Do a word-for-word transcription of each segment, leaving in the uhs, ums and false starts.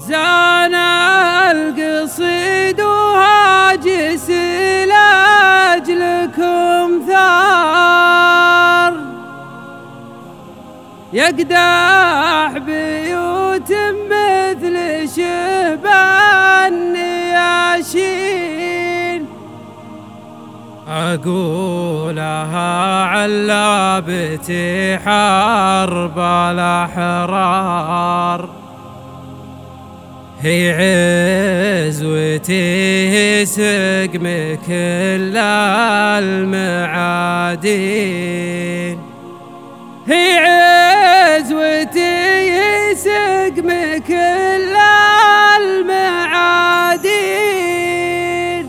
زانا القصيد وهاجس لأجلكم ثار، يقدح بيوت مثل شبان النياشين. أقولها علابتي حرب الأحرار، هي عزوتي سقم كل المعادين، هي عزوتي سقم كل المعادين.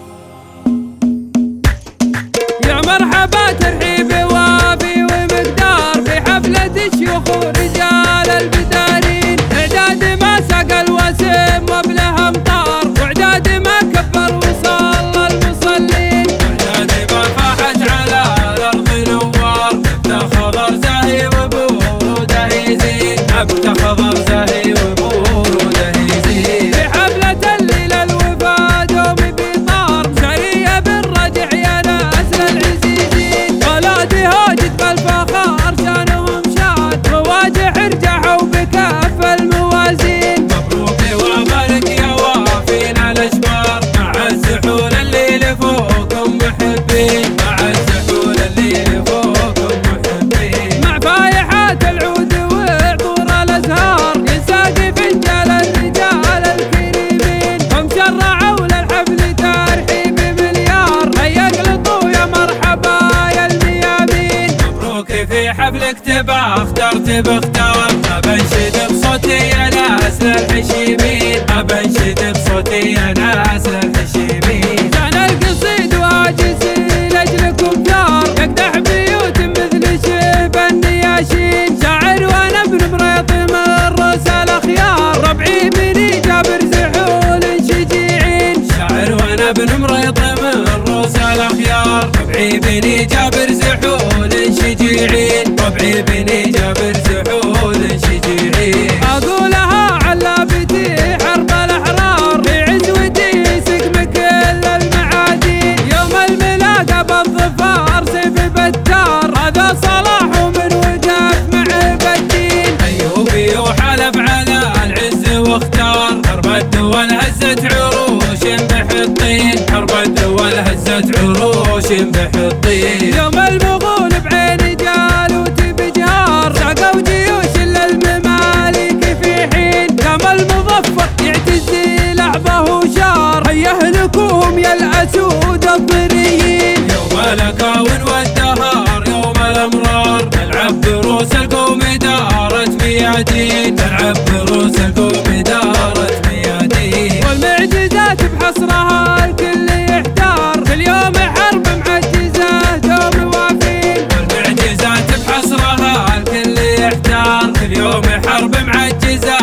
يا مرحبا ترحيب وافي ومقدار في حفلة الشيوخ ورجال البدارين، إعداد ما ساق الوسم وبله أمطار، وإعداد ما كبر وصلى المصلين، وإعداد ما فاحت على الأرض نوار، نبتة خضر زاهي وبوروده يزين، نبتة خضر زاهي وبوروده يزين. في حفلة الليلة الوفا دومي بيطار، سرية بالرجع يا ناس للعزيزين، ولادي هاجد بالفخار شانهم شاد، رواجح رجعوا بكف الموازين. مبروك وبارك يا وافين الأشبار، مع السحول اللي لفوقكم محبين، مع السحول اللي لفوقكم محبين. مع فايحات العود وعطور الازهار، ينساقي فنجال الرجال الكريمين، هم شرعوا للحفل ترحيب مليار، هيا اقلطوا يا مرحبا يا الميامين. مبروك في حفلك تبا اخترت باختار، ابنشد بصوتي يا ناس للحشيمين، ابنشد بصوتي يا ناس للحشيمين. زان القصيد واجس لاجلكم ثار، يقدح بيوت مثل شيب النياشين، شاعر وانا ابن مريط من رؤوس الاخيار، ربعي بني جابر زحول شجيعين. شاعر وانا ابن مريط من رؤوس الاخيار، ربعي بني جابر زحول شجيعين، ربعي بني جابر زحول شجيعين. اقولها علابتي حرب الاحرار، في عزوتي سقم كل المعادين، يوم الملاقى بالظفار سيف بتار، هذا صلاح ومن وقف مع بدين. ايوبي وحلف على العز واختار، حرب الدول هزت عروش بحطين، حرب الدول هزت عروش بحطين. يوم المغول بعين جالوت بجهار، ساقوا جيوش للممالك في حين، قام المظفر يعتز لعبه وشار، هيا اهلكوهم يا الاسود الضريين. يوم الاكاون والدهار يوم الامرار، نلعب بروس القوم دارت ميادين، نلعب بروس القوم دارت ميادين. والمعجزات بحصرها الكل يحتار، كل يوم حرب معجزة دوم وافين، والمعجزات بحصرها الكل يحتار، كل يوم حرب معجزة